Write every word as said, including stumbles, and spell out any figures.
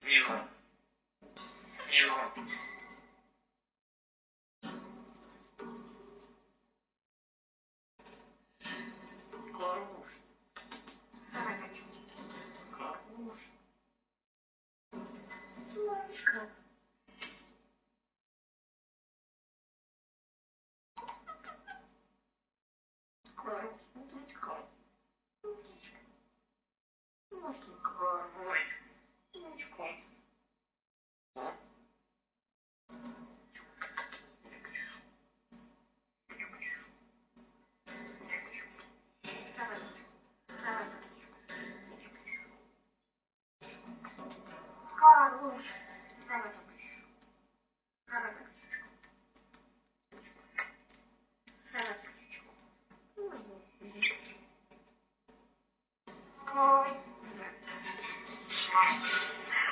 Мило. Мило. Хорош. Хорош. Солнышко. Хорош. Уточка. Уточка. Уточка. Ой. Уточка. Хорош. Давай так еще. Давай так птичку. Давай так птичку. Ой.